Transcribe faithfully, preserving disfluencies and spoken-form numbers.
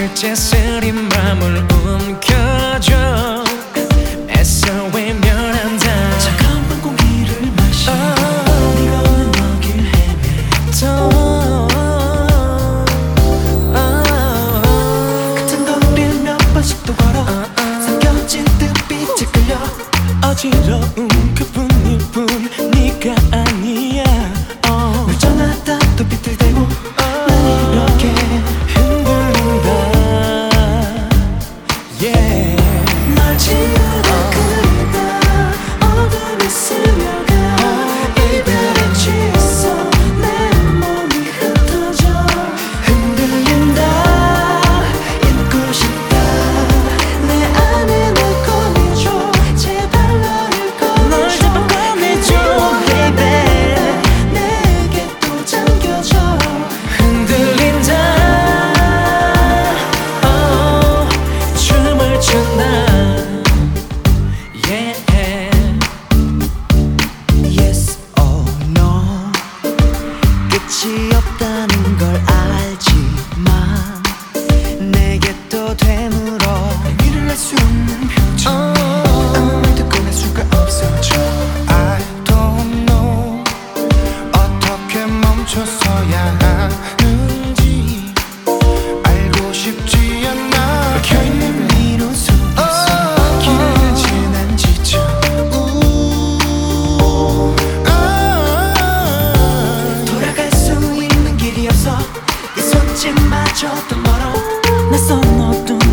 어째 쓰린 맘을 움켜줘 애써 외면한다. 차가운 밤 공기를 마시 oh. 네가 없는 여길 헤매도 oh. 같은 거리를 몇 번씩 또 걸어 oh. 삼켜진 듯빛에 끌려 어지러운 그뿐일 뿐 네가 아니야 oh. 널 전하다 또 비틀대고 oh. 난 이렇게 흔들린다 yeah. 널 지우다 그리다 어둠이 스며가 이별에 취했어 내 몸이 흩어져 흔들린다 잊고 싶다 내 안에 널 꺼내줘 제발 너를 꺼내줘 널 제발 꺼내줘 baby 내게 또 잠겨줘 흔들린다 oh, 춤을 춘다 yeah. Yes or no 끝이 없다는 걸 알지만 내게 또 되물어 의미를 알 수 없는 표정 아무 말도 꺼낼 수가 없어져 I don't know 어떻게 멈춰서야 하는지 알고 싶지 않아 켜있는 미로 속에서 길을 지난 지쳐 돌아갈 수 있는 길이 없어 이 손짓마저도 멀어 낯선 어둠